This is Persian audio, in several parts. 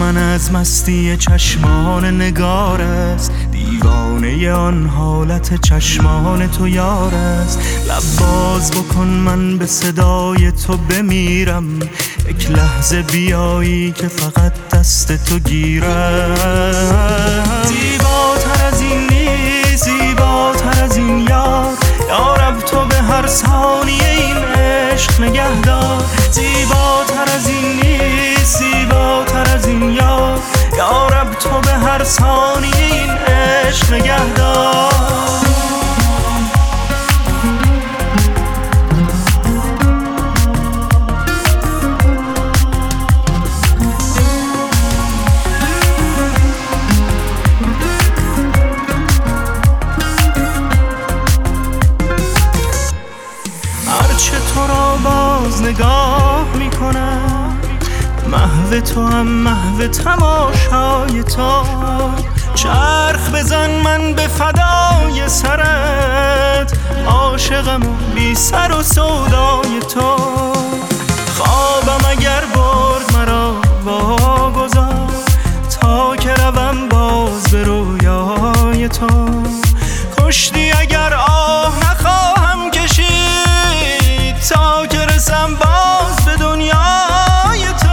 من از مستی چشمان نگار است، دیوانه آن حالت چشمان تو یار است. لب باز بکن من به صدای تو بمیرم، یک لحظه بیایی که فقط دست تو گیرم. زیباتر از این نیست، زیباتر از این یار، یارب تو به هر ثانیه این عشق نگهدار. زیباتر از این نیست، زیباتر از این یار، یارب تو به هر ثانیه این عشق نگهدار. هرچه تو را باز نگاه میکنم، محو تو هم محو تماشای تو. چرخ بزن من به فدای سرت، عاشقم و بی سر و سودای تو. خوابم اگر برد مرا واگذار، تا که روم باز به رویای تو. کشتی اگر آه نخواهم کشید، تا که رسم باز به دنیای تو.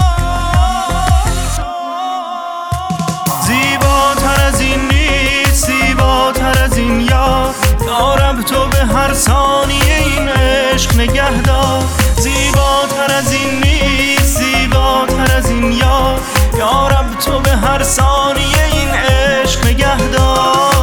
زیباتر از این نیست، زیباتر از این یار، یارب تو به هر ثانیه این عشق نگهدار. زیباتر از این نیست، زیباتر از این یار، یارب تو به هر ثانیه این عشق نگهدار.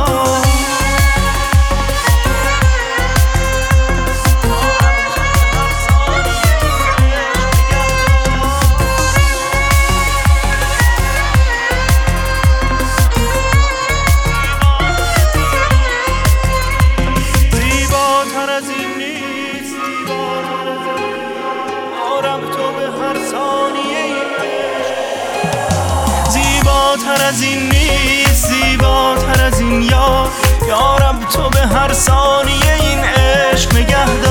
زیباتر از این نیست، زیباتر از این یار، یارب تو به هر ثانیه این عشق نگهدار.